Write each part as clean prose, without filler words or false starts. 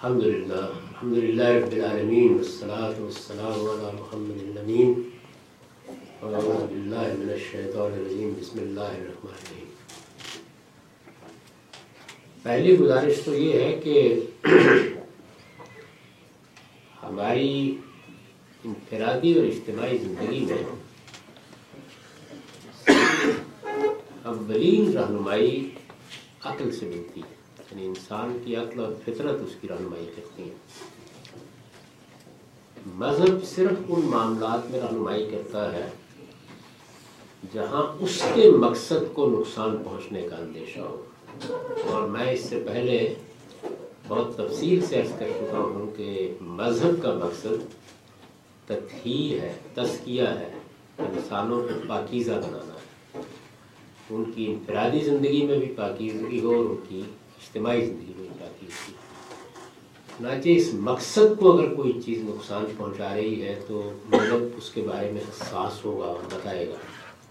الحمدللہ رب العالمین والصلاة والسلام علی محمد الامین اعوذ باللہ من الشیطان الرجیم بسم اللہ الرحمن الرحیم۔ پہلی گزارش تو یہ ہے کہ ہماری انفرادی اور اجتماعی زندگی میں اولین رہنمائی عقل سے ملتی ہے، یعنی انسان کی عقل اور فطرت اس کی رہنمائی کرتی ہیں۔ مذہب صرف ان معاملات میں رہنمائی کرتا ہے جہاں اس کے مقصد کو نقصان پہنچنے کا اندیشہ ہو، اور میں اس سے پہلے بہت تفصیل سے عرض کر چکا ہوں کہ مذہب کا مقصد تطہیر ہے، تزکیہ ہے، انسانوں کو پاکیزہ بنانا ہے، ان کی انفرادی زندگی میں بھی پاکیزگی ہو اور ان کی اجتماعی زندگی میں بھی پاکیزگی۔ چنانچہ اس مقصد کو اگر کوئی چیز نقصان پہنچا رہی ہے تو مذہب اس کے بارے میں حساس ہوگا اور بتائے گا۔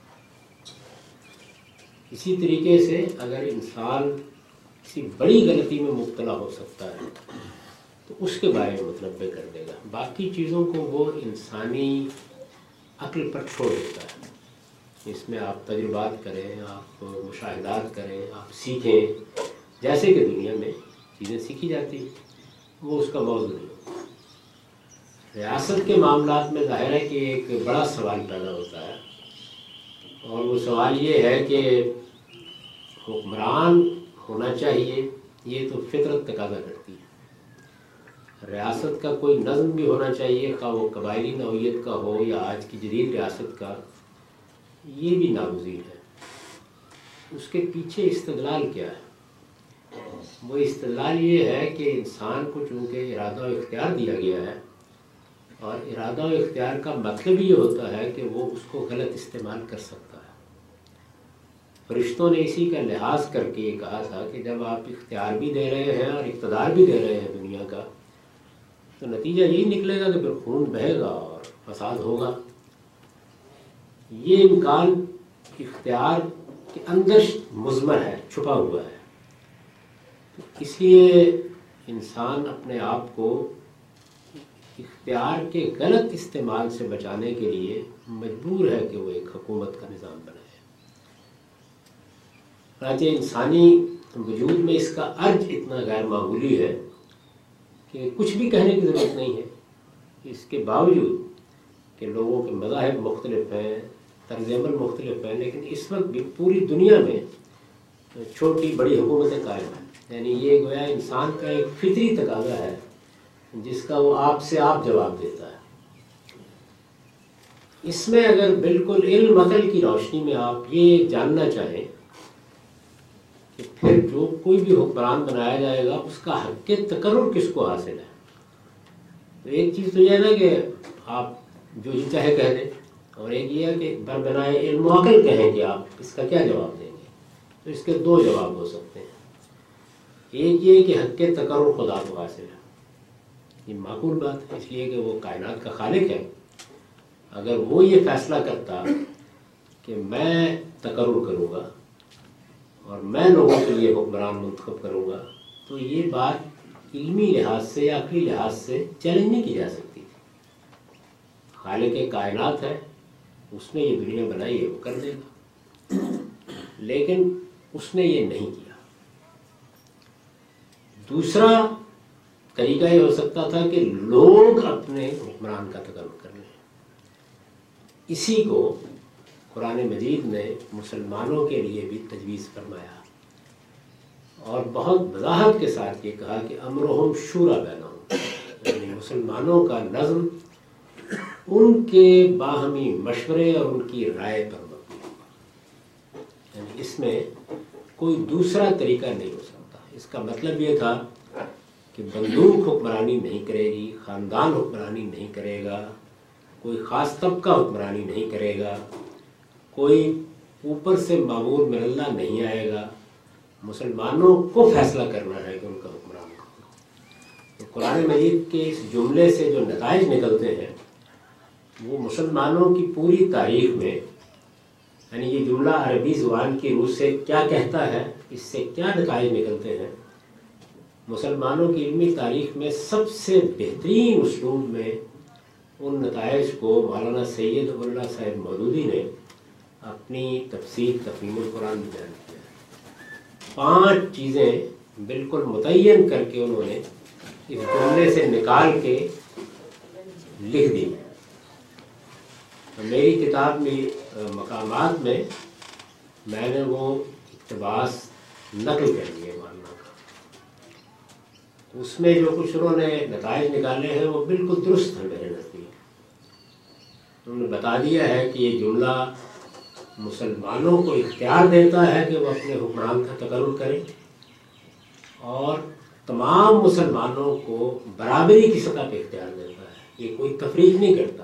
اسی طریقے سے اگر انسان کسی بڑی غلطی میں مبتلا ہو سکتا ہے تو اس کے بارے میں متنبہ کر دے گا، باقی چیزوں کو وہ انسانی عقل پر چھوڑ دیتا ہے۔ اس میں آپ تجربات کریں، آپ مشاہدات کریں، آپ سیکھیں، جیسے کہ دنیا میں چیزیں سیکھی جاتی ہیں، وہ اس کا موضوع نہیں۔ ریاست کے معاملات میں ظاہر ہے کہ ایک بڑا سوال پیدا ہوتا ہے، اور وہ سوال یہ ہے کہ حکمران ہونا چاہیے، یہ تو فطرت تقاضا کرتی ہے۔ ریاست کا کوئی نظم بھی ہونا چاہیے، خواہ وہ قبائلی نوعیت کا ہو یا آج کی جدید ریاست کا، یہ بھی ناگزیر ہے۔ اس کے پیچھے استدلال کیا ہے؟ وہ استدلال یہ ہے کہ انسان کو چونکہ ارادہ و اختیار دیا گیا ہے، اور ارادہ و اختیار کا مطلب یہ ہوتا ہے کہ وہ اس کو غلط استعمال کر سکتا ہے۔ فرشتوں نے اسی کا لحاظ کر کے یہ کہا تھا کہ جب آپ اختیار بھی دے رہے ہیں اور اقتدار بھی دے رہے ہیں دنیا کا، تو نتیجہ یہی نکلے گا کہ پھر خون بہے گا اور فساد ہوگا۔ یہ امکان اختیار کے اندر مضمر ہے، چھپا ہوا ہے۔ اس لیے انسان اپنے آپ کو اختیار کے غلط استعمال سے بچانے کے لیے مجبور ہے کہ وہ ایک حکومت کا نظام بنائے۔ چنانچہ انسانی وجود میں اس کا ارج اتنا غیر معمولی ہے کہ کچھ بھی کہنے کی ضرورت نہیں ہے۔ اس کے باوجود کہ لوگوں کے مذاہب مختلف ہیں، طرز عمل مختلف ہیں، لیکن اس وقت بھی پوری دنیا میں چھوٹی بڑی حکومتیں قائم ہیں۔ یعنی یہ گویا انسان کا ایک فطری تقاضا ہے جس کا وہ آپ سے آپ جواب دیتا ہے۔ اس میں اگر بالکل علم عقل کی روشنی میں آپ یہ جاننا چاہیں کہ پھر جو کوئی بھی حکمران بنایا جائے گا اس کا حق تقرر کس کو حاصل ہے، تو ایک چیز تو یہ ہے نا کہ آپ جو جی چاہے کہہ دیں، اور ایک یہ ہے کہ بربنائے علم و عقل کہیں کہ آپ اس کا کیا جواب دیں گے۔ تو اس کے دو جواب ہو سکتے ہیں۔ ایک یہ کہ حق تقرر خدا کو حاصل ہے، یہ معقول بات ہے، اس لیے کہ وہ کائنات کا خالق ہے۔ اگر وہ یہ فیصلہ کرتا کہ میں تقرر کروں گا اور میں لوگوں کے لیے حکمران منتخب کروں گا، تو یہ بات علمی لحاظ سے یا عقلی لحاظ سے چیلنج نہیں کی جا سکتی تھی۔ خالق کائنات ہے، اس نے یہ دنیا بنائی ہے، وہ کر دے گا، لیکن اس نے یہ نہیں کیا۔ دوسرا طریقہ یہ ہو سکتا تھا کہ لوگ اپنے حکمران کا تقرر کر لیں۔ اسی کو قرآن مجید نے مسلمانوں کے لیے بھی تجویز فرمایا، اور بہت وضاحت کے ساتھ یہ کہا کہ امرہم شورا بینہم، یعنی مسلمانوں کا نظم ان کے باہمی مشورے اور ان کی رائے پر مبنی ہوگا۔ یعنی اس میں کوئی دوسرا طریقہ نہیں ہو سکتا۔ اس کا مطلب یہ تھا کہ بندوق حکمرانی نہیں کرے گی، خاندان حکمرانی نہیں کرے گا، کوئی خاص طبقہ حکمرانی نہیں کرے گا، کوئی اوپر سے مامور من اللہ نہیں آئے گا۔ مسلمانوں کو فیصلہ کرنا ہے کہ ان کا حکمران کون۔ تو قرآن مجید کے اس جملے سے جو نتائج نکلتے ہیں وہ مسلمانوں کی پوری تاریخ میں، یعنی یہ جملہ عربی زبان کی روح سے کیا کہتا ہے، اس سے کیا نتائج نکلتے ہیں، مسلمانوں کی علمی تاریخ میں سب سے بہترین اسلوب میں ان نتائج کو مولانا سید ابواللہ صاحب مودودی نے اپنی تفسیر تفہیم القرآن میں بیان کیا ہے۔ 5 چیزیں بالکل متعین کر کے انہوں نے اس جملے سے نکال کے لکھ دی۔ میری کتاب میں مقامات میں نے وہ اقتباس نقل کر لیے مولانا کا۔ اس میں جو کچھ انہوں نے نتائج نکالے ہیں وہ بالکل درست ہے میرے نزدیک۔ انہوں نے بتا دیا ہے کہ یہ جملہ مسلمانوں کو اختیار دیتا ہے کہ وہ اپنے حکمران کا تقرر کریں، اور تمام مسلمانوں کو برابری کی سطح پہ اختیار دیتا ہے، یہ کوئی تفریق نہیں کرتا،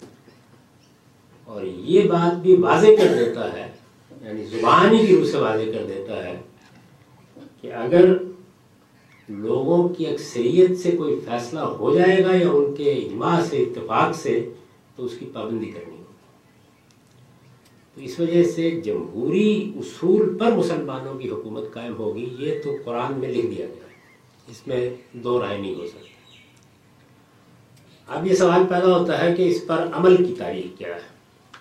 اور یہ بات بھی واضح کر دیتا ہے، یعنی زبانی کی روح سے واضح کر دیتا ہے کہ اگر لوگوں کی اکثریت سے کوئی فیصلہ ہو جائے گا یا ان کے اجماع سے اتفاق سے، تو اس کی پابندی کرنی ہوگی۔ تو اس وجہ سے جمہوری اصول پر مسلمانوں کی حکومت قائم ہوگی، یہ تو قرآن میں لکھ دیا گیا ہے، اس میں دو رائے نہیں ہو سکتی۔ اب یہ سوال پیدا ہوتا ہے کہ اس پر عمل کی تاریخ کیا ہے۔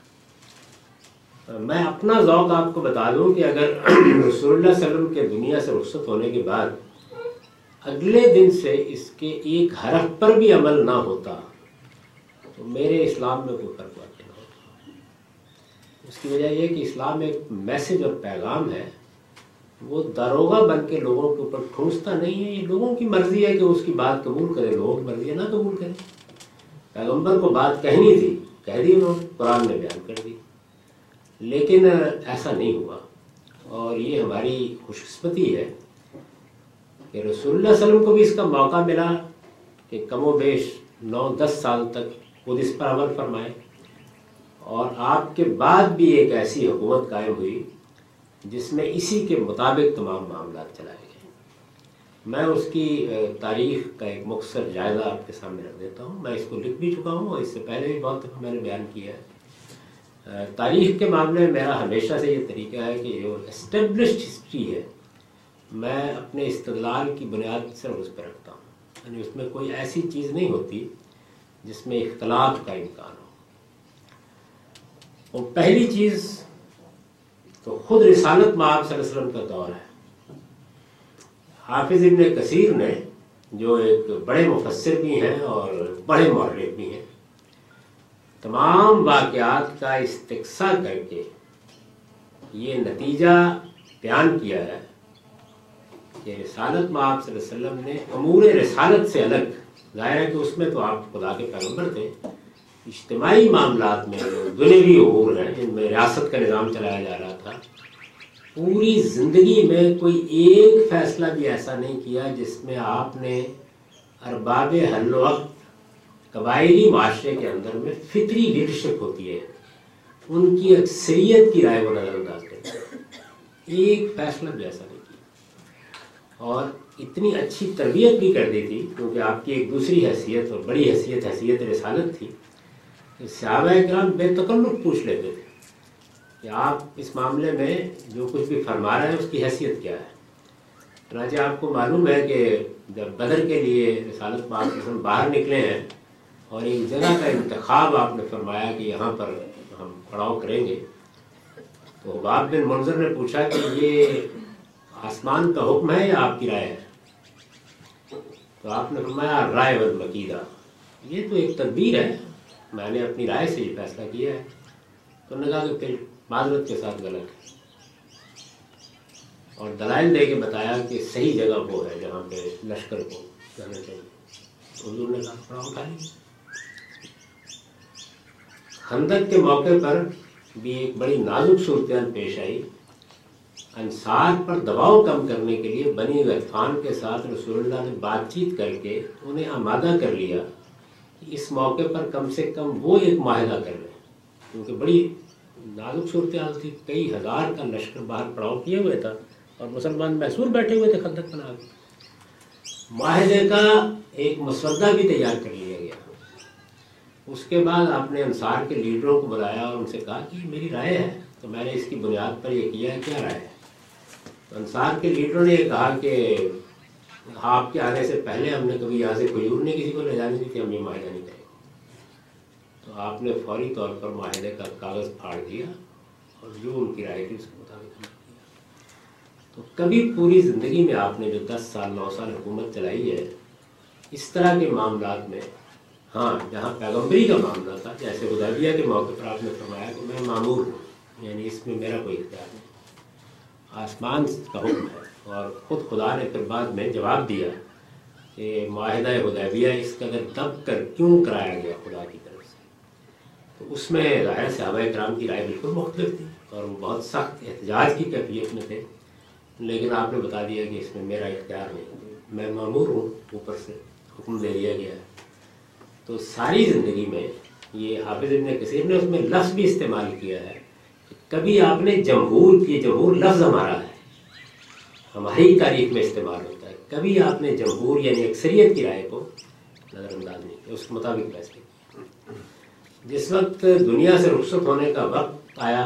میں اپنا ذوق آپ کو بتا دوں کہ اگر رسول اللہ صلی اللہ علیہ وسلم کے دنیا سے رخصت ہونے کے بعد اگلے دن سے اس کے ایک حرف پر بھی عمل نہ ہوتا تو میرے اسلام میں کوئی فرق واقع نہ ہوتا۔ اس کی وجہ یہ کہ اسلام ایک میسج اور پیغام ہے، وہ داروغہ بن کے لوگوں کے اوپر ٹھونستا نہیں ہے۔ یہ لوگوں کی مرضی ہے کہ اس کی بات قبول کرے، لوگوں کی مرضی ہے نہ قبول کرے۔ پیغمبر کو بات کہنی تھی، کہہ دی انہوں نے، قرآن میں بیان کر دی، لیکن ایسا نہیں ہوا، اور یہ ہماری خوش قسمتی ہے کہ رسول اللہ صلی اللہ علیہ وسلم کو بھی اس کا موقع ملا کہ کم و بیش 9-10 سال تک خود اس پر عمل فرمائے، اور آپ کے بعد بھی ایک ایسی حکومت قائم ہوئی جس میں اسی کے مطابق تمام معاملات چلائے گئے۔ میں اس کی تاریخ کا ایک مختصر جائزہ آپ کے سامنے رکھ دیتا ہوں۔ میں اس کو لکھ بھی چکا ہوں اور اس سے پہلے بھی بہت دفعہ میں نے بیان کیا ہے۔ تاریخ کے معاملے میں میرا ہمیشہ سے یہ طریقہ ہے کہ جو اسٹیبلشڈ ہسٹری ہے میں اپنے استدلال کی بنیاد صرف اس پہ رکھتا ہوں، یعنی اس میں کوئی ایسی چیز نہیں ہوتی جس میں اختلاف کا امکان ہو۔ اور پہلی چیز تو خود رسالت مآب صلی اللہ علیہ وسلم کا دور ہے۔ حافظ ابن کثیر نے، جو ایک بڑے مفسر بھی ہیں اور بڑے مورخ بھی ہیں، تمام واقعات کا استقصاء کر کے یہ نتیجہ بیان کیا ہے کہ رسالت مآب صلی اللہ علیہ وسلم نے امور رسالت سے الگ، ظاہر ہے کہ اس میں تو آپ خدا کے پیغمبر تھے، اجتماعی معاملات میں جو دنیوی امور ہیں جن میں ریاست کا نظام چلایا جا رہا تھا، پوری زندگی میں کوئی ایک فیصلہ بھی ایسا نہیں کیا جس میں آپ نے ارباب حل و عقد قبائلی معاشرے کے اندر میں فطری لیڈرشپ ہوتی ہے، ان کی اکثریت کی رائے کو نظر انداز کرتے، ایک فیصلہ بھی ایسا نہیں کیا، اور اتنی اچھی تربیت بھی کر دی تھی، کیونکہ آپ کی ایک دوسری حیثیت اور بڑی حیثیت رسالت تھی کہ صحابہ کرام بے تکلف پوچھ لیتے تھے کہ آپ اس معاملے میں جو کچھ بھی فرما رہے ہیں اس کی حیثیت کیا ہے۔ چنانچہ آپ کو معلوم ہے کہ جب بدر کے لیے رسالت مآب باہر نکلے ہیں اور ایک جگہ کا انتخاب آپ نے فرمایا کہ یہاں پر ہم پڑاؤ کریں گے، تو حباب بن منذر نے پوچھا کہ یہ آسمان کا حکم ہے یا آپ کی رائے ہے؟ تو آپ نے فرمایا رائے والمقیدہ، یہ تو ایک تدبیر ہے، میں نے اپنی رائے سے یہ فیصلہ کیا ہے۔ تو انہوں نے کہا کہ پھر معذرت کے ساتھ غلط ہے، اور دلائل دے کے بتایا کہ صحیح جگہ وہ ہے جہاں پہ لشکر کو جانا چاہیے۔ حضور نے کہا پڑاؤ کھا لیجیے۔ خندق کے موقع پر بھی ایک بڑی نازک صورتحال پیش آئی۔ انصار پر دباؤ کم کرنے کے لیے بنی غطفان کے ساتھ رسول اللہ نے بات چیت کر کے انہیں آمادہ کر لیا کہ اس موقع پر کم سے کم وہ ایک معاہدہ کر لیں، کیونکہ بڑی نازک صورتحال تھی، کئی ہزار کا لشکر باہر پڑاؤ کیے ہوئے تھا اور مسلمان محصور بیٹھے ہوئے تھے خندق بنا کے۔ معاہدے کا ایک مسودہ بھی تیار کر لیا گیا۔ اس کے بعد آپ نے انصار کے لیڈروں کو بلایا اور ان سے کہا کہ یہ میری رائے ہے، تو میں نے اس کی بنیاد پر یہ کیا ہے، کیا رائے ہے؟ تو انصار کے لیڈروں نے یہ کہا کہ آپ کے آنے سے پہلے ہم نے کبھی یہاں سے کھجور نہیں کسی کو لے جانے دی تھی، ہم یہ معاہدہ نہیں کریں گے۔ تو آپ نے فوری طور پر معاہدے کا کاغذ پھاڑ دیا اور جو ان کی رائے تھی اس کے مطابق ہم نے کیا۔ تو کبھی پوری زندگی میں آپ نے جو 10 سال 9 سال حکومت چلائی ہے، اس طرح کے معاملات میں، ہاں جہاں پیغمبری کا معاملہ تھا، جیسے حدیبیہ کے موقع پر آپ نے فرمایا کہ میں مامور ہوں، یعنی اس میں میرا کوئی اختیار نہیں، آسمان کا حکم ہے، اور خود خدا نے پھر بعد میں جواب دیا کہ معاہدہ حدیبیہ اس قدر دب کر کیوں کرایا گیا خدا کی طرف سے۔ تو اس میں ظاہر صحابہ کرام کی رائے بالکل مختلف تھی اور وہ بہت سخت احتجاج کی کیفیت میں تھے، لیکن آپ نے بتا دیا کہ اس میں میرا اختیار نہیں، میں مامور ہوں، اوپر سے حکم دے دیا گیا ہے۔ تو ساری زندگی میں یہ حافظ ابن کثیر نے اس میں لفظ بھی استعمال کیا ہے کہ کبھی آپ نے جمہور کی، جمہور لفظ ہمارا ہے، ہماری تاریخ میں استعمال ہوتا ہے، کبھی آپ نے جمہور یعنی اکثریت کی رائے کو نظر انداز نہیں کیا، اس کے مطابق فیصلے کیے۔ جس وقت دنیا سے رخصت ہونے کا وقت آیا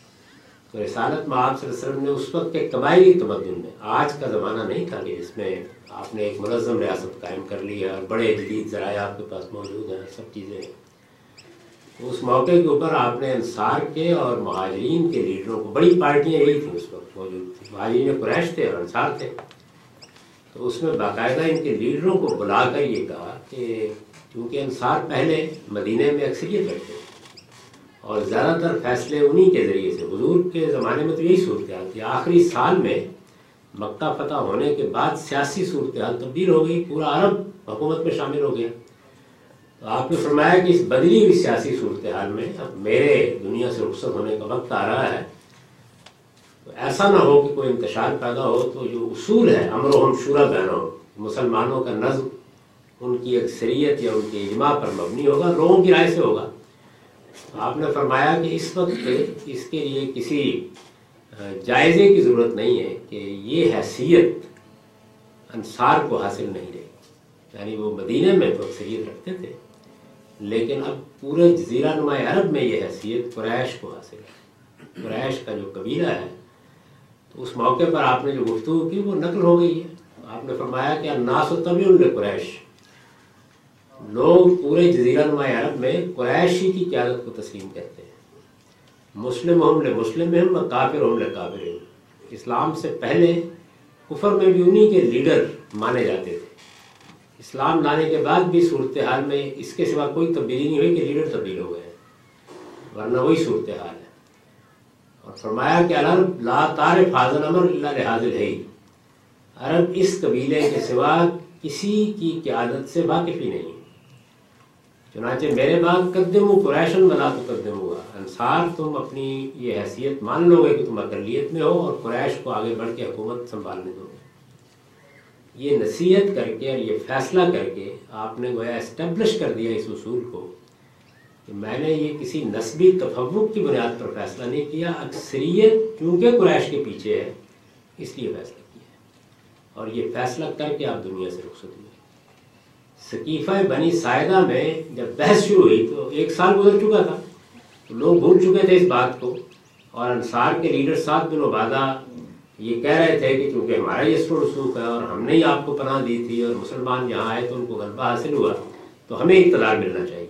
تو رسالت میں آپ صلی اللہ علیہ وسلم نے اس وقت کے قبائلی تمدن میں، آج کا زمانہ نہیں تھا کہ جس میں آپ نے ایک منظم ریاست قائم کر لی ہے اور بڑے جدید ذرائع آپ کے پاس موجود ہیں، سب چیزیں ہیں۔ اس موقع کے اوپر آپ نے انصار کے اور مہاجرین کے لیڈروں کو، بڑی پارٹیاں یہی تھیں اس وقت موجود تھیں، مہاجرین قریش تھے اور انصار تھے، تو اس میں باقاعدہ ان کے لیڈروں کو بلا کر یہ کہا کہ کیونکہ انصار پہلے مدینہ میں اکثریت رکھتے تھے اور زیادہ تر فیصلے انہی کے ذریعے سے، حضور کے زمانے میں تو یہی صورتحال تھی، آخری سال میں مکہ فتح ہونے کے بعد سیاسی صورتحال تبدیل ہو گئی، پورا عرب حکومت میں شامل ہو گیا۔ تو آپ نے فرمایا کہ اس بدلی ہوئی سیاسی صورتحال میں اب میرے دنیا سے رخصت ہونے کا وقت آ رہا ہے، تو ایسا نہ ہو کہ کوئی انتشار پیدا ہو، تو جو اصول ہے امرہم شورا بینہم، مسلمانوں کا نظم ان کی اکثریت یا ان کے اجماع پر مبنی ہوگا، لوگوں کی رائے سے ہوگا۔ آپ نے فرمایا کہ اس وقت اس کے لیے کسی جائزے کی ضرورت نہیں ہے کہ یہ حیثیت انصار کو حاصل نہیں رہی، یعنی وہ مدینہ میں تو اکثریت رکھتے تھے، لیکن اب پورے جزیرہ نما عرب میں یہ حیثیت قریش کو حاصل ہے، قریش کا جو قبیلہ ہے۔ تو اس موقع پر آپ نے جو گفتگو کی وہ نقل ہو گئی ہے، آپ نے فرمایا کہ الناس تبع لقریش، لوگ پورے جزیرہ نما عرب میں قریشی کی قیادت کو تسلیم کرتے ہیں، مسلم ہم لمسلم ہم و کافر ہم لکافر ہم، اسلام سے پہلے کفر میں بھی انہی کے لیڈر مانے جاتے تھے، اسلام لانے کے بعد بھی صورتحال میں اس کے سوا کوئی تبدیلی نہیں ہوئی کہ لیڈر تبدیل ہو گئے ہیں، ورنہ وہی صورتحال ہے۔ اور فرمایا کہ العرب لا تعرف هذا الامر الا لهذا الحي، عرب اس قبیلے کے سوا کسی کی قیادت سے واقف ہی نہیں، چنانچہ میرے بعد قدموا قریشا ولا تقدموها، انصار تم اپنی یہ حیثیت مان لو گے کہ تم اقلیت میں ہو اور قریش کو آگے بڑھ کے حکومت سنبھالنے دو گے۔ یہ نصیحت کر کے اور یہ فیصلہ کر کے آپ نے گویا اسٹیبلش کر دیا اس اصول کو کہ میں نے یہ کسی نسبی تفوق کی بنیاد پر فیصلہ نہیں کیا، اکثریت چونکہ قریش کے پیچھے ہے اس لیے فیصلہ کیا ہے، اور یہ فیصلہ کر کے آپ دنیا سے رخصت ہوئے۔ ثقیفہ بنی ساعدہ میں جب بحث شروع ہوئی تو 1 سال گزر چکا تھا، تو لوگ بھول چکے تھے اس بات کو، اور انصار کے لیڈر سعد بن عبادہ یہ کہہ رہے تھے کہ چونکہ ہمارا یہ سر رسوخ ہے اور ہم نے ہی آپ کو پناہ دی تھی اور مسلمان یہاں آئے تو ان کو غلبہ حاصل ہوا تو ہمیں اقتدار ملنا چاہیے۔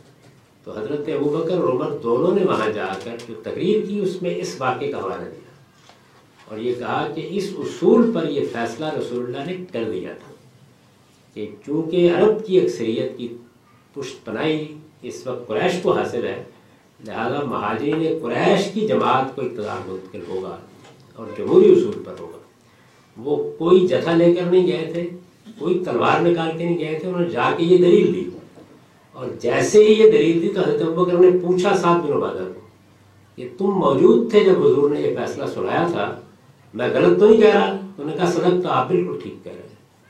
تو حضرت ابوبکر اور عمر دونوں نے وہاں جا کر جو تقریر کی اس میں اس واقعے کا حوالہ دیا اور یہ کہا کہ اس اصول پر یہ فیصلہ رسول اللہ نے کر دیا تھا کہ چونکہ عرب کی اکثریت کی پشت پناہی اس وقت قریش کو حاصل ہے، لہذا مہاجرین قریش کی جماعت کو اقتدار منتقل ہوگا اور جمہوری اصول پر ہوگا۔ وہ کوئی جتھا لے کر نہیں گئے تھے، کوئی تلوار نکال کے نہیں گئے تھے، انہوں نے جا کے یہ دلیل دی، اور جیسے ہی یہ دلیل دی تو حضرت ابوبکر نے پوچھا سعد بن عبادہ کو کہ تم موجود تھے جب حضور نے یہ فیصلہ سنایا تھا، میں غلط تو نہیں کہہ رہا؟ انہوں نے کہا صدق، تو آپ بالکل ٹھیک کہہ رہے ہیں۔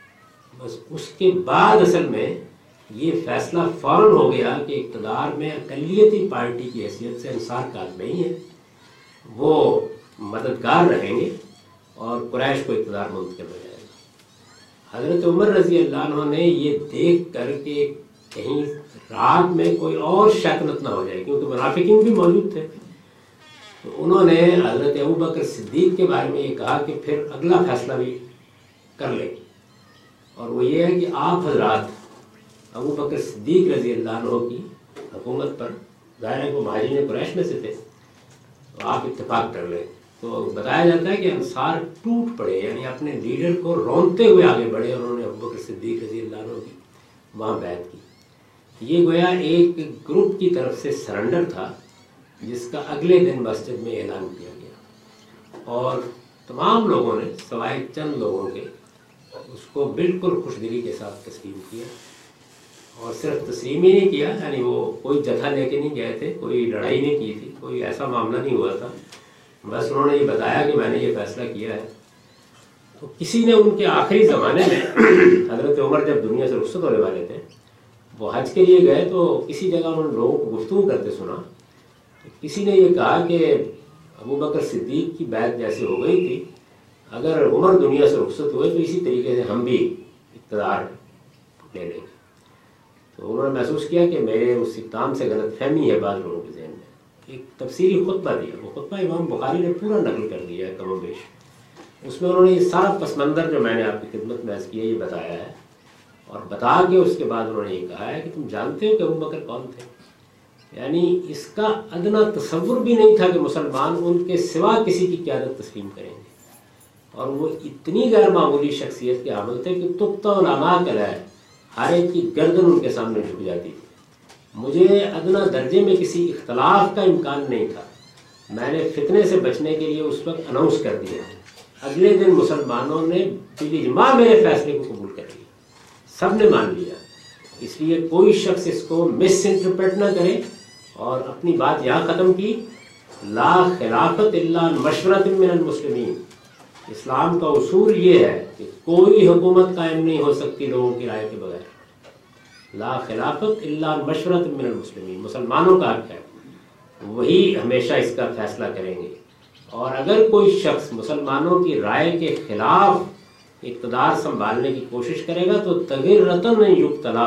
بس اس کے بعد اصل میں یہ فیصلہ فوراً ہو گیا کہ اقتدار میں اقلیتی پارٹی کی حیثیت سے انصار قائم نہیں ہے، وہ مددگار رہیں گے اور قریش کو اقتدار منتقل ہو جائے گا۔ حضرت عمر رضی اللہ عنہ نے یہ دیکھ کر کہ کہیں رات میں کوئی اور شیطنت نہ ہو جائے، کیونکہ منافقین بھی موجود تھے، تو انہوں نے حضرت ابوبکر صدیق کے بارے میں یہ کہا کہ پھر اگلا فیصلہ بھی کر لیں، اور وہ یہ ہے کہ آپ حضرات ابو بکر صدیق رضی اللہ عنہ کی حکومت پر، ظاہر ہے وہ مہاجرین قریش میں سے تھے، تو آپ اتفاق کر لیں. تو بتایا جاتا ہے کہ انصار ٹوٹ پڑے، یعنی اپنے لیڈر کو رونتے ہوئے آگے بڑھے اور انہوں نے ابو بکر صدیق رضی اللہ عنہ کی وہاں بیعت کی. یہ گویا ایک گروپ کی طرف سے سرنڈر تھا جس کا اگلے دن مسجد میں اعلان کیا گیا، اور تمام لوگوں نے سوائے چند لوگوں کے اس کو بالکل خوش دلی کے ساتھ تسلیم کیا. اور صرف تسلیم ہی نہیں کیا، یعنی وہ کوئی جتھا لے کے نہیں گئے تھے، کوئی لڑائی نہیں کی تھی، کوئی ایسا معاملہ نہیں ہوا تھا. بس انہوں نے یہ بتایا کہ میں نے یہ فیصلہ کیا ہے. تو کسی نے ان کے آخری زمانے میں حضرت عمر جب دنیا سے رخصت ہونے والے تھے، وہ حج کے لیے گئے، تو کسی جگہ انہوں نے لوگوں کو گفتگو کرتے سنا. کسی نے یہ کہا کہ ابو بکر صدیق کی بیعت جیسے ہو گئی تھی، اگر عمر دنیا سے رخصت ہوئے تو اسی طریقے سے ہم بھی اقتدار لے لیں گے. تو انہوں نے محسوس کیا کہ میرے اس اقدام سے غلط فہمی ہے بعض لوگوں کے ذہن میں. ایک تفسیری خطبہ دیا، وہ خطبہ امام بخاری نے پورا نقل کر دیا ہے کم و بیش. اس میں انہوں نے یہ سارا پس منظر جو میں نے آپ کی خدمت میں عرض کیا یہ بتایا ہے، اور بتا کے اس کے بعد انہوں نے یہ کہا ہے کہ تم جانتے ہو کہ ابو بکر کون تھے. یعنی اس کا ادنا تصور بھی نہیں تھا کہ مسلمان ان کے سوا کسی کی قیادت تسلیم کریں گے. اور وہ اتنی غیر معمولی شخصیت کے حامل تھے کہ تبتا العما ہے، ہر ایک کی گردن ان کے سامنے جھک جاتی تھی. مجھے ادنا درجے میں کسی اختلاف کا امکان نہیں تھا. میں نے فتنے سے بچنے کے لیے اس وقت اناؤنس کر دیا. اگلے دن مسلمانوں نے بالاجماع میرے فیصلے کو قبول کر لیا، سب نے مان لیا. اس لیے کوئی شخص اس کو مس انٹرپریٹ نہ کرے. اور اپنی بات یہاں ختم کی، لا خلافت الا مشورۃ من المسلمین. اسلام کا اصول یہ ہے کہ کوئی حکومت قائم نہیں ہو سکتی لوگوں کی رائے کے بغیر. لا خلافت الا مشورۃ من المسلمین، مسلمانوں کا حق ہے، وہی ہمیشہ اس کا فیصلہ کریں گے. اور اگر کوئی شخص مسلمانوں کی رائے کے خلاف اقتدار سنبھالنے کی کوشش کرے گا تو تغرۃً یبتلا،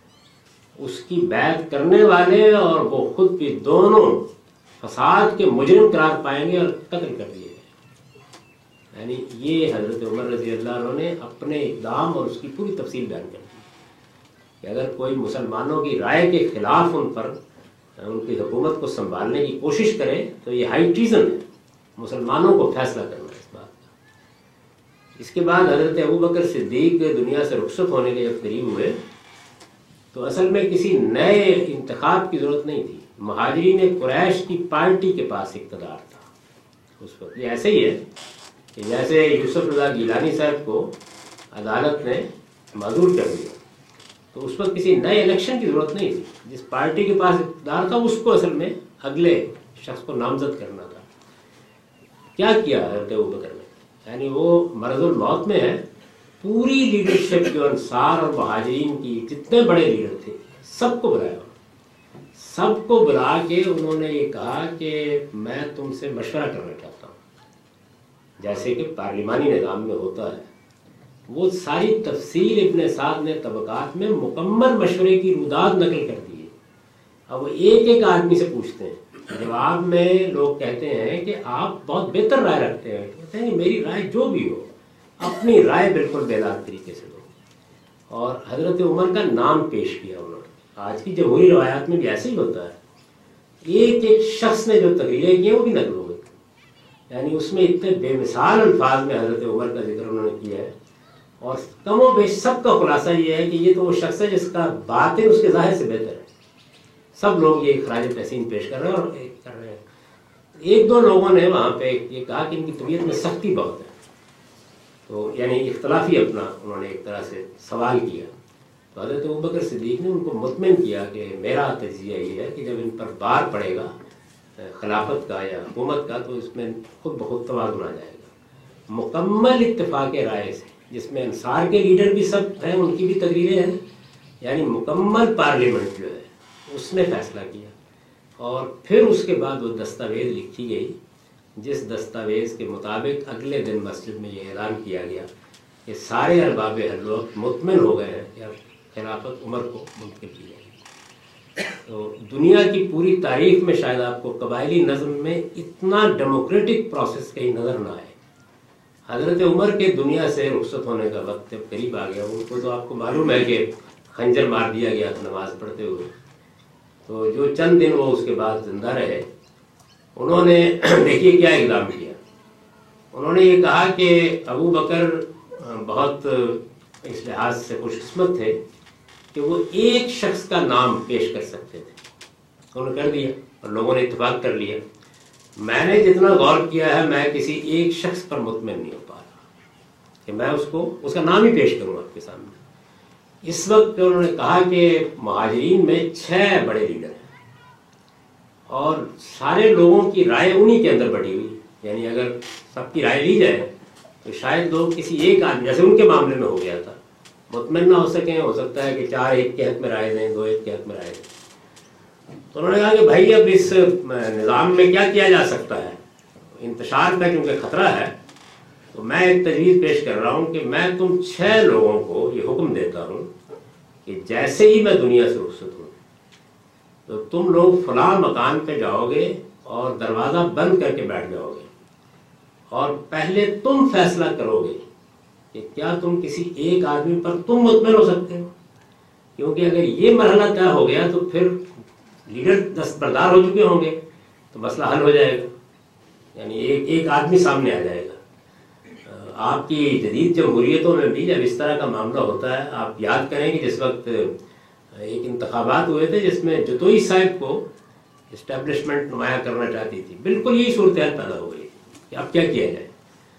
اس کی بیعت کرنے والے اور وہ خود بھی دونوں فساد کے مجرم قرار پائیں گے اور قتل کر دیے گئے. یعنی یہ حضرت عمر رضی اللہ عنہ نے اپنے اقدام اور اس کی پوری تفصیل بیان کر دی کہ اگر کوئی مسلمانوں کی رائے کے خلاف ان پر ان کی حکومت کو سنبھالنے کی کوشش کرے تو یہ ہائی ٹریزن ہے، مسلمانوں کو فیصلہ کرنا ہے اس بات کا. اس کے بعد حضرت ابو بکر صدیق دنیا سے رخصت ہونے کے جب قریب ہوئے تو اصل میں کسی نئے انتخاب کی ضرورت نہیں تھی. مہاجرین قریش کی پارٹی کے پاس اقتدار تھا اس وقت. یہ ایسے ہی ہے کہ جیسے یوسف رضا گیلانی صاحب کو عدالت نے معذور کر دیا، تو اس وقت کسی نئے الیکشن کی ضرورت نہیں تھی. جس پارٹی کے پاس اقتدار تھا اس کو اصل میں اگلے شخص کو نامزد کرنا تھا. کیا کیا حضرت ابوبکر نے؟ یعنی وہ مرض الموت میں ہے، پوری لیڈرشپ جو انصار اور مہاجرین کی جتنے بڑے لیڈر تھے سب کو بلایا، سب کو بلا کے انہوں نے یہ کہا کہ میں تم سے مشورہ کرنا چاہتا ہوں، جیسے کہ پارلیمانی نظام میں ہوتا ہے. وہ ساری تفصیل ابن سعد نے طبقات میں مکمل مشورے کی روداد نقل کر دی ہے. اب وہ ایک ایک آدمی سے پوچھتے ہیں، جواب میں لوگ کہتے ہیں کہ آپ بہت بہتر رائے رکھتے ہیں. کہتے ہیں میری رائے جو بھی ہو اپنی رائے بالکل بے داغ طریقے سے دو. اور حضرت عمر کا نام پیش کیا انہوں نے. آج کی جمہوری روایات میں بھی ایسے ہی ہوتا ہے، ایک ایک شخص نے جو تقریریں کی وہ بھی نقل ہو گئی. یعنی اس میں اتنے بے مثال الفاظ میں حضرت عمر کا ذکر انہوں نے کیا ہے. اور کم و بیش سب کا خلاصہ یہ ہے کہ یہ تو وہ شخص ہے جس کا باطن اس کے ظاہر سے بہتر ہے. سب لوگ یہ خراج تحسین پیش کر رہے ہیں اور کر رہے ہیں. ایک دو لوگوں نے وہاں پہ یہ کہا کہ ان کی طبیعت میں سختی بہت ہے، تو یعنی اختلافی اپنا انہوں نے ایک طرح سے سوال کیا. تو حضرت ابوبکر صدیق نے ان کو مطمئن کیا کہ میرا تجزیہ یہ ہے کہ جب ان پر بار پڑے گا خلافت کا یا حکومت کا تو اس میں خود بخود توازن آ جائے گا. مکمل اتفاق رائے سے، جس میں انصار کے لیڈر بھی سب ہیں، ان کی بھی تقریریں ہیں، یعنی مکمل پارلیمنٹ جو ہے اس نے فیصلہ کیا. اور پھر اس کے بعد وہ دستاویز لکھی گئی جس دستاویز کے مطابق اگلے دن مسجد میں یہ اعلان کیا گیا کہ سارے ارباب حل وقت مطمئن ہو گئے ہیں کہ خلافت عمر کو منتقل کی جائے گی. تو دنیا کی پوری تاریخ میں شاید آپ کو قبائلی نظم میں اتنا ڈیموکریٹک پروسیس کہیں نظر نہ آئے. حضرت عمر کے دنیا سے رخصت ہونے کا وقت جب قریب آ گیا، ان کو تو آپ کو معلوم ہے کہ خنجر مار دیا گیا تھا نماز پڑھتے ہوئے، تو جو چند دن وہ اس کے بعد زندہ رہے، انہوں نے دیکھیے کیا اقدام کیا. انہوں نے یہ کہا کہ ابو بکر بہت اس لحاظ سے خوش قسمت تھے کہ وہ ایک شخص کا نام پیش کر سکتے تھے. انہوں نے کر دیا اور لوگوں نے اتفاق کر لیا. میں نے جتنا غور کیا ہے میں کسی ایک شخص پر مطمئن نہیں ہو پا رہا کہ میں اس کا نام ہی پیش کروں آپ کے سامنے. اس وقت انہوں نے کہا کہ مہاجرین میں 6 بڑے لیڈر ہیں اور سارے لوگوں کی رائے انہی کے اندر بٹی ہوئی، یعنی اگر سب کی رائے لی جائے تو شاید لوگ کسی ایک آدمی، جیسے ان کے معاملے میں ہو گیا تھا، مطمئن نہ ہو سکیں. ہو سکتا ہے کہ 4 ایک کے حق میں رائے دیں، 2 ایک کے حق میں رائے دیں. تو انہوں نے کہا کہ بھائی اب اس نظام میں کیا کیا جا سکتا ہے، انتشار کا کیونکہ خطرہ ہے، تو میں ایک تجویز پیش کر رہا ہوں کہ میں تم 6 لوگوں کو یہ حکم دیتا ہوں کہ جیسے ہی میں دنیا سے رخصت ہوں تو تم لوگ فلاں مکان پہ جاؤ گے اور دروازہ بند کر کے بیٹھ جاؤ گے اور پہلے تم فیصلہ کرو گے کہ کیا تم کسی ایک آدمی پر تم مطمئن ہو سکتے ہو. کیونکہ اگر یہ مرحلہ طے ہو گیا تو پھر لیڈر دستبردار ہو چکے ہوں گے تو مسئلہ حل ہو جائے گا، یعنی ایک آدمی سامنے آ جائے گا. آپ کی جدید جمہوریتوں میں بھی جب اس طرح کا معاملہ ہوتا ہے، آپ یاد کریں کہ جس وقت ایک انتخابات ہوئے تھے جس میں جتوئی صاحب کو اسٹیبلشمنٹ نمایاں کرنا چاہتی تھی، بالکل یہی صورتحال پیدا ہو گئی کہ اب کیا کیا جائے.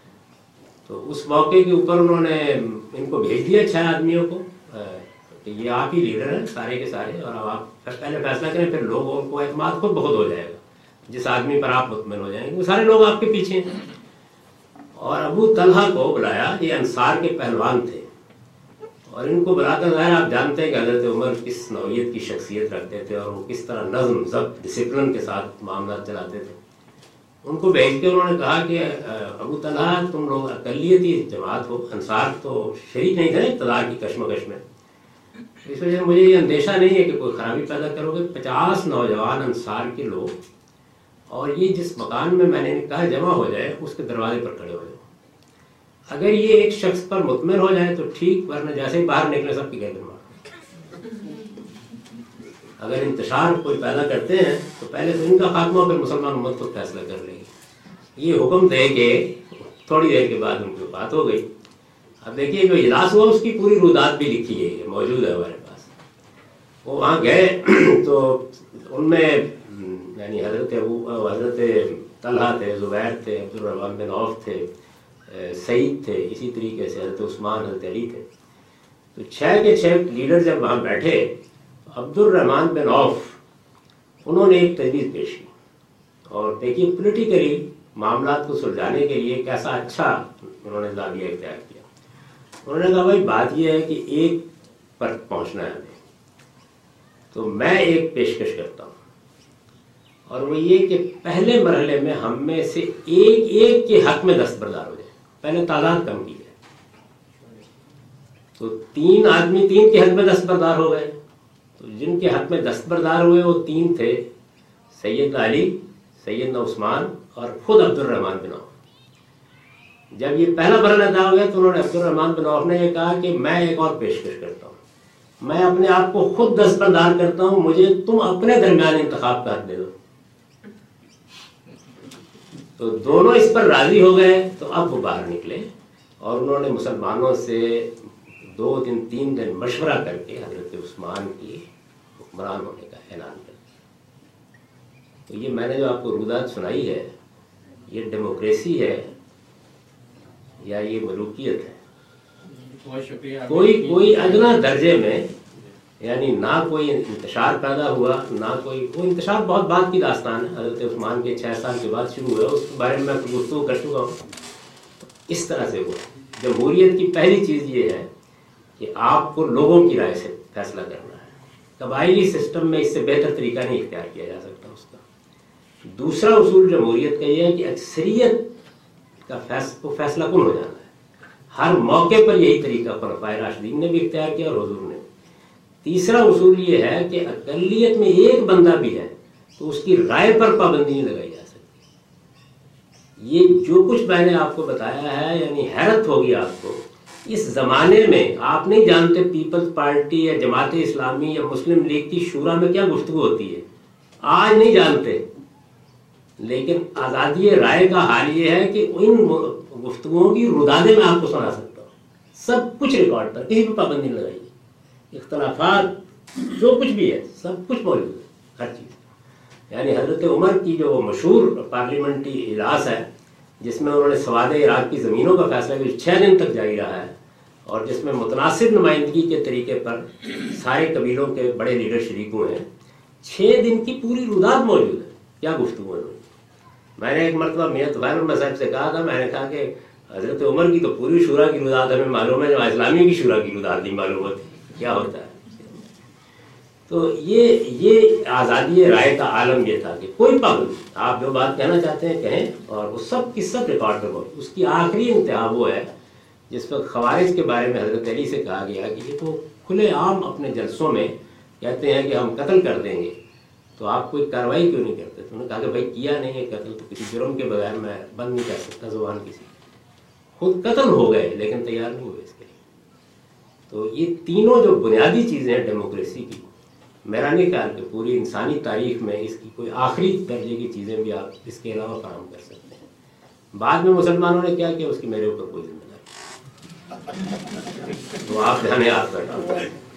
تو اس موقع کے اوپر انہوں نے ان کو بھیج دیا 6 آدمیوں کو کہ یہ آپ ہی لیڈر ہیں سارے کے سارے، اور اب آپ پہلے فیصلہ کریں، پھر لوگوں کو اعتماد خود بخود ہو جائے گا جس آدمی پر آپ مطمئن ہو جائیں گے، وہ سارے لوگ آپ کے پیچھے ہیں. اور ابو طلحہ کو بلایا، یہ انصار کے پہلوان تھے، اور ان کو بلا کر ظاہر آپ جانتے ہیں کہ حضرت عمر کس نوعیت کی شخصیت رکھتے تھے اور وہ کس طرح نظم ضبط ڈسپلن کے ساتھ معاملات چلاتے تھے. ان کو بھیج کے انہوں نے کہا کہ ابو طلحہ تم لوگ اقلیتی جماعت ہو، انصار تو شریک نہیں تھے اقتدار کی کشمکش میں، اس وجہ سے مجھے یہ اندیشہ نہیں ہے کہ کوئی خرابی پیدا کرو گے. 50 نوجوان انصار کے لوگ، اور یہ جس مکان میں میں نے کہا جمع ہو جائے اس کے دروازے پر کھڑے ہو جائے. اگر یہ ایک شخص پر مطمئن ہو جائے تو ٹھیک، ورنہ جیسے ہی باہر نکلے سب کی گردن مارو. اگر انتشار کوئی پیدا کرتے ہیں تو پہلے تو ان کا خاتمہ، پھر مسلمان امت کو فیصلہ کر لے گی. یہ حکم دے کے تھوڑی دیر کے بعد ان کی بات ہو گئی. اب دیکھیے جو اجلاس ہوا اس کی پوری رودات بھی لکھی ہے، موجود ہے ہمارے پاس. وہ وہاں گئے تو ان میں یعنی حضرت طلحہ تھے، زبیر تھے، عبد الرحمن بن عوف تھے، سعید تھے، اسی طریقے سے حضرت عثمان، حضرت علی تھے. تو 6 کے 6 لیڈر جب وہاں بیٹھے، عبد الرحمن بن عوف انہوں نے ایک تجویز پیش کی. اور دیکھیے پولیٹیکلی معاملات کو سلجھانے کے لیے کیسا اچھا انہوں نے زاویہ اختیار کیا. انہوں نے کہا بھائی بات یہ ہے کہ ایک پر پہنچنا ہے ہمیں، تو میں ایک پیشکش کرتا ہوں، اور وہ یہ کہ پہلے مرحلے میں ہم میں سے ایک کے حق میں دستبردار ہو جائے. پہلے تعداد کم کی جائے. تو 3 آدمی 3 کے حق میں دستبردار ہو گئے. تو جن کے حق میں دستبردار ہوئے وہ 3 تھے، سیدنا علی، سیدنا عثمان اور خود عبد الرحمن بن عوف. جب یہ پہلا مرحلہ ادا ہو گیا تو انہوں نے عبد الرحمن بن عوف نے یہ کہا کہ میں ایک اور پیشکش کرتا ہوں، میں اپنے آپ کو خود دستبردار کرتا ہوں، مجھے تم اپنے درمیان انتخاب کا حق دے دو. تو دونوں اس پر راضی ہو گئے. تو اب وہ باہر نکلے اور انہوں نے مسلمانوں سے 2 دن 3 دن مشورہ کر کے حضرت عثمان کی حکمران ہونے کا اعلان کر دیا. تو یہ میں نے جو آپ کو رودات سنائی ہے، یہ ڈیموکریسی ہے یا یہ ملوکیت ہے؟ بہت شکریہ. کوئی ادنا درجے میں یعنی نہ کوئی انتشار پیدا ہوا، نہ کوئی انتشار بہت بعد کی داستان ہے. حضرت عثمان کے 6 سال کے بعد شروع ہوا، اس کے بارے میں میں گفتگو کر چکا ہوں. اس طرح سے ہوا. جمہوریت کی پہلی چیز یہ ہے کہ آپ کو لوگوں کی رائے سے فیصلہ کرنا ہے. قبائلی سسٹم میں اس سے بہتر طریقہ نہیں اختیار کیا جا سکتا اس کا. دوسرا اصول جمہوریت کا یہ ہے کہ اکثریت کا فیصلہ کن ہو جانا ہے. ہر موقع پر یہی طریقہ خلفائے راشدین نے بھی اختیار کیا اور حضور نے. تیسرا اصول یہ ہے کہ اقلیت میں ایک بندہ بھی ہے تو اس کی رائے پر پابندی نہیں لگائی جا سکتی. یہ جو کچھ میں نے آپ کو بتایا ہے، یعنی حیرت ہوگی آپ کو، اس زمانے میں آپ نہیں جانتے پیپلز پارٹی یا جماعت اسلامی یا مسلم لیگ کی شورا میں کیا گفتگو ہوتی ہے، آج نہیں جانتے، لیکن آزادی رائے کا حال یہ ہے کہ ان گفتگوؤں کی ردادیں میں آپ کو سنا سکتا ہوں، سب کچھ ریکارڈ پر، کسی پہ پابندی نہیں لگائی ہے، اختلافات جو کچھ بھی ہے سب کچھ موجود ہے، ہر چیز۔ یعنی حضرت عمر کی جو وہ مشہور پارلیمنٹری اجلاس ہے جس میں انہوں نے سواد عراق کی زمینوں کا فیصلہ جو 6 دن تک جاری رہا ہے، اور جس میں متناسب نمائندگی کے طریقے پر سارے قبیلوں کے بڑے لیڈر شریک ہوئے ہیں، 6 دن کی پوری رودات موجود ہے، کیا گفتگو ہے۔ میں نے ایک مرتبہ میاں طفیل احمد صاحب سے کہا تھا، میں نے کہا کہ حضرت عمر کی تو پوری شورا کی رودات ہمیں معلوم ہے، جو اسلامی کی شورا کی رودات نہیں معلوم ہوتی کیا ہوتا ہے۔ تو یہ آزادی رائے کا عالم یہ تھا کہ کوئی پابند، آپ جو بات کہنا چاہتے ہیں کہیں، اور وہ سب کی سب ریکارڈ پر موجود۔ اس کی آخری انتہا وہ ہے جس وقت خوارج کے بارے میں حضرت علی سے کہا گیا کہ یہ تو کھلے عام اپنے جلسوں میں کہتے ہیں کہ ہم قتل کر دیں گے، تو آپ کوئی کارروائی کیوں نہیں کرتے؟ تو انہوں نے کہا کہ بھائی کیا نہیں ہے قتل، تو کسی جرم کے بغیر میں بند نہیں کر سکتا زبان کسی، خود قتل ہو گئے لیکن تیار نہیں ہوئے اس کے لیے۔ تو یہ تینوں جو بنیادی چیزیں ہیں ڈیموکریسی کی، میرا نہیں خیال کہ پوری انسانی تاریخ میں اس کی کوئی آخری درجے کی چیزیں بھی آپ اس کے علاوہ فراہم کر سکتے ہیں۔ بعد میں مسلمانوں نے کیا کیا اس کی میرے اوپر کوئی ذمہ داری، تو آپ جانے آپ کا کام کریں۔